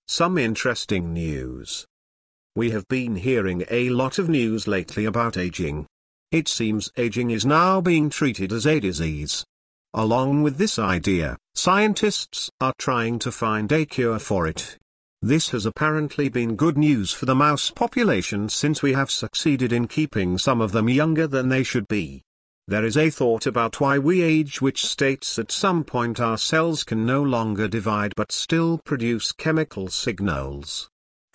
Some interesting news. We have been hearing a lot of news lately about aging. It seems aging is now being treated as a disease. Along with this idea, scientists are trying to find a cure for it. This has apparently been good news for the mouse population since we have succeeded in keeping some of them younger than they should be. There is a thought about why we age which states at some point our cells can no longer divide but still produce chemical signals.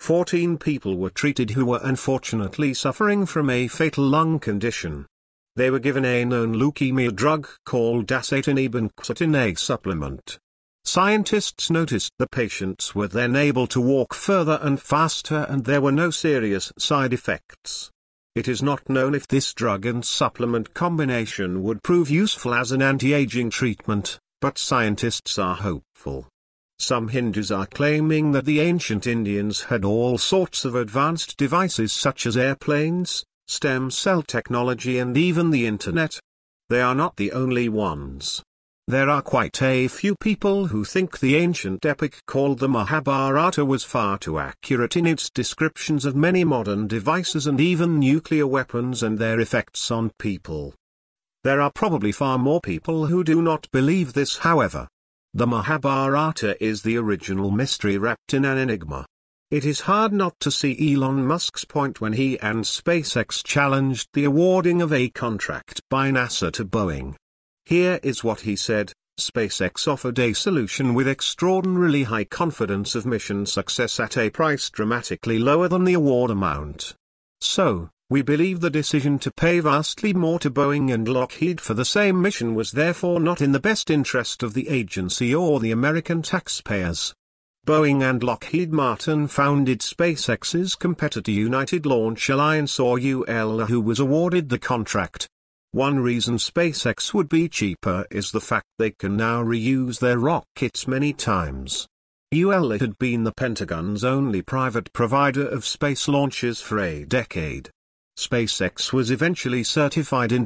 14 people were treated who were unfortunately suffering from a fatal lung condition. They were given a known leukemia drug called dasatinib and quercetin, a supplement. Scientists noticed the patients were then able to walk further and faster and there were no serious side effects. It is not known if this drug and supplement combination would prove useful as an anti-aging treatment, but scientists are hopeful. Some Hindus are claiming that the ancient Indians had all sorts of advanced devices such as airplanes, stem cell technology and even the internet. They are not the only ones. There are quite a few people who think the ancient epic called the Mahabharata was far too accurate in its descriptions of many modern devices and even nuclear weapons and their effects on people. There are probably far more people who do not believe this, however. The Mahabharata is the original mystery wrapped in an enigma. It is hard not to see Elon Musk's point when he and SpaceX challenged the awarding of a contract by NASA to Boeing. Here is what he said: SpaceX offered a solution with extraordinarily high confidence of mission success at a price dramatically lower than the award amount. So, we believe the decision to pay vastly more to Boeing and Lockheed for the same mission was therefore not in the best interest of the agency or the American taxpayers. Boeing and Lockheed Martin founded SpaceX's competitor United Launch Alliance or ULA, who was awarded the contract. One reason SpaceX would be cheaper is the fact they can now reuse their rockets many times. ULA had been the Pentagon's only private provider of space launches for a decade. SpaceX was eventually certified in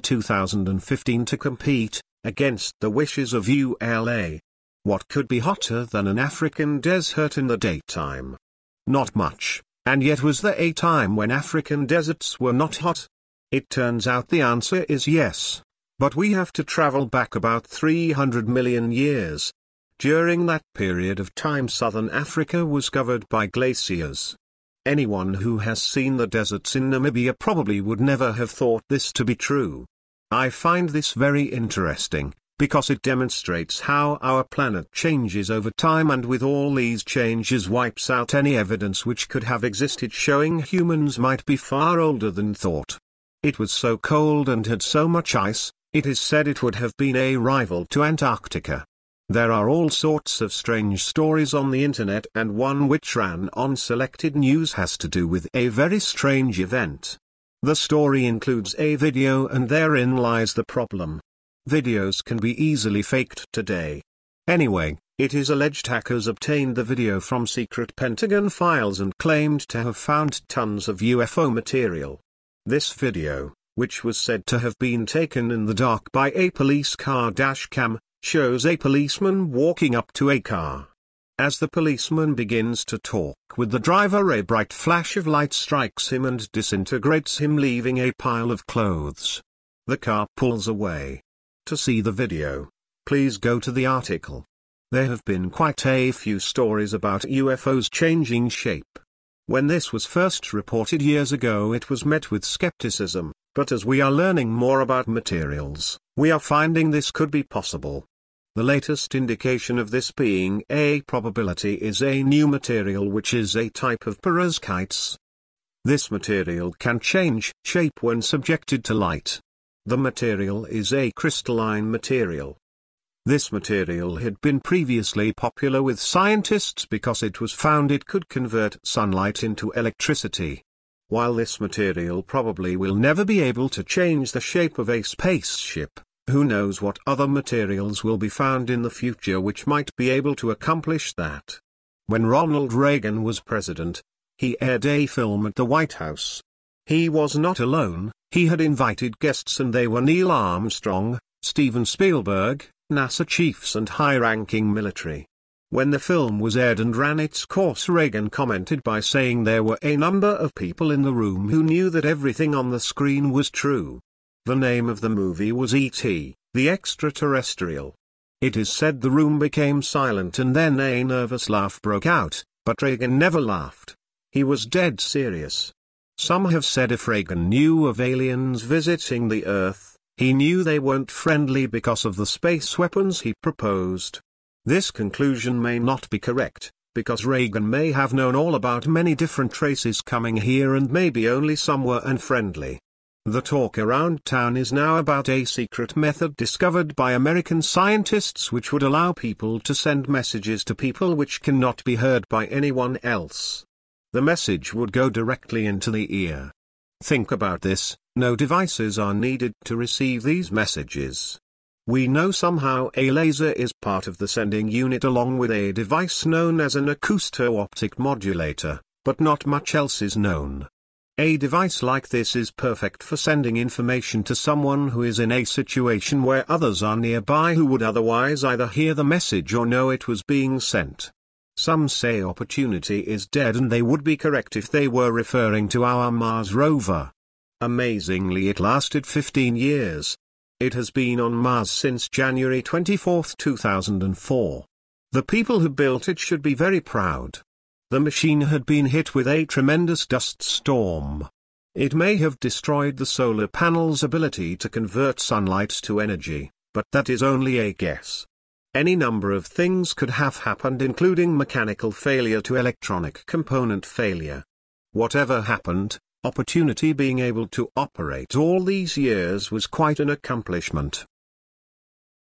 2015 to compete, against the wishes of ULA. What could be hotter than an African desert in the daytime? Not much, and yet was there a time when African deserts were not hot? It turns out the answer is yes. But we have to travel back about 300 million years. During that period of time southern Africa was covered by glaciers. Anyone who has seen the deserts in Namibia probably would never have thought this to be true. I find this very interesting, because it demonstrates how our planet changes over time and with all these changes wipes out any evidence which could have existed showing humans might be far older than thought. It was so cold and had so much ice, it is said it would have been a rival to Antarctica. There are all sorts of strange stories on the internet, and one which ran on selected news has to do with a very strange event. The story includes a video and therein lies the problem. Videos can be easily faked today. Anyway, it is alleged hackers obtained the video from secret Pentagon files and claimed to have found tons of UFO material. This video, which was said to have been taken in the dark by a police car dashcam, shows a policeman walking up to a car. As the policeman begins to talk with the driver, a bright flash of light strikes him and disintegrates him, leaving a pile of clothes. The car pulls away. To see the video, please go to the article. There have been quite a few stories about UFOs changing shape. When this was first reported years ago, it was met with skepticism, but as we are learning more about materials, we are finding this could be possible. The latest indication of this being a probability is a new material which is a type of perovskites. This material can change shape when subjected to light. The material is a crystalline material. This material had been previously popular with scientists because it was found it could convert sunlight into electricity. While this material probably will never be able to change the shape of a spaceship, who knows what other materials will be found in the future which might be able to accomplish that. When Ronald Reagan was president, he aired a film at the White House. He was not alone, he had invited guests and they were Neil Armstrong, Steven Spielberg, NASA chiefs and high-ranking military. When the film was aired and ran its course, Reagan commented by saying there were a number of people in the room who knew that everything on the screen was true. The name of the movie was E.T., the Extraterrestrial. It is said the room became silent and then a nervous laugh broke out, but Reagan never laughed. He was dead serious. Some have said if Reagan knew of aliens visiting the Earth, he knew they weren't friendly because of the space weapons he proposed. This conclusion may not be correct, because Reagan may have known all about many different races coming here and maybe only some were unfriendly. The talk around town is now about a secret method discovered by American scientists which would allow people to send messages to people which cannot be heard by anyone else. The message would go directly into the ear. Think about this, no devices are needed to receive these messages. We know somehow a laser is part of the sending unit along with a device known as an acousto-optic modulator, but not much else is known. A device like this is perfect for sending information to someone who is in a situation where others are nearby who would otherwise either hear the message or know it was being sent. Some say Opportunity is dead, and they would be correct if they were referring to our Mars rover. Amazingly, it lasted 15 years. It has been on Mars since January 24, 2004. The people who built it should be very proud. The machine had been hit with a tremendous dust storm. It may have destroyed the solar panel's ability to convert sunlight to energy, but that is only a guess. Any number of things could have happened, including mechanical failure to electronic component failure. Whatever happened, Opportunity being able to operate all these years was quite an accomplishment.